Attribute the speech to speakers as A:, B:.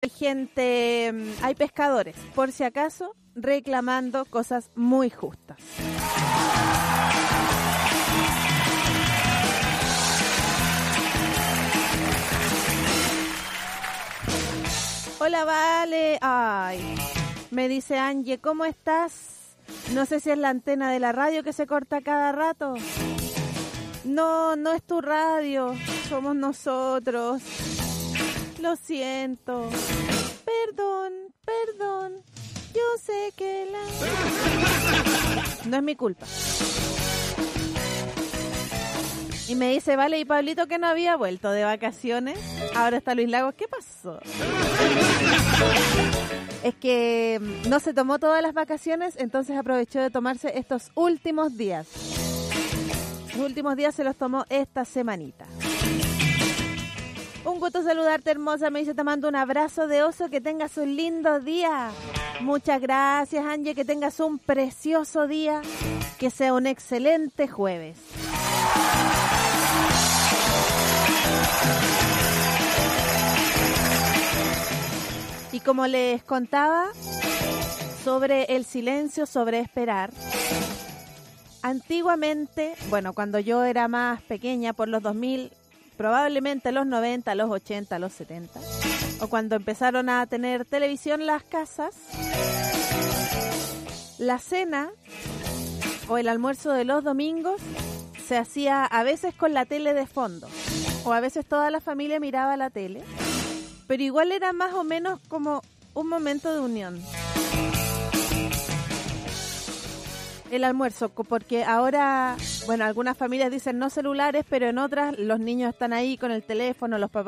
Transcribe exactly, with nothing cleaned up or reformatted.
A: Hay gente, hay pescadores, por si acaso, reclamando cosas muy justas. Hola, Vale. Ay, me dice Angie, ¿cómo estás? No sé si es la antena de la radio que se corta cada rato. No, no es tu radio, somos nosotros. Lo siento. Perdón, perdón. Yo sé que la... No es mi culpa. Y me dice, vale, y Pablito que no había vuelto de vacaciones. Ahora está Luis Lagos. ¿Qué pasó? Es que no se tomó todas las vacaciones, entonces aprovechó de tomarse estos últimos días. Los últimos días se los tomó esta semanita. Un gusto saludarte, hermosa. Me dice, te mando un abrazo de oso. Que tengas un lindo día. Muchas gracias, Angie. Que tengas un precioso día. Que sea un excelente jueves. Y como les contaba sobre el silencio, sobre esperar, antiguamente, bueno, cuando yo era más pequeña, por los dos mil, probablemente los noventa, los ochenta, los setenta, o cuando empezaron a tener televisión las casas, la cena o el almuerzo de los domingos se hacía a veces con la tele de fondo, o a veces toda la familia miraba la tele, pero igual era más o menos como un momento de unión. El almuerzo, porque ahora, bueno, algunas familias dicen no celulares, pero en otras los niños están ahí con el teléfono, los papás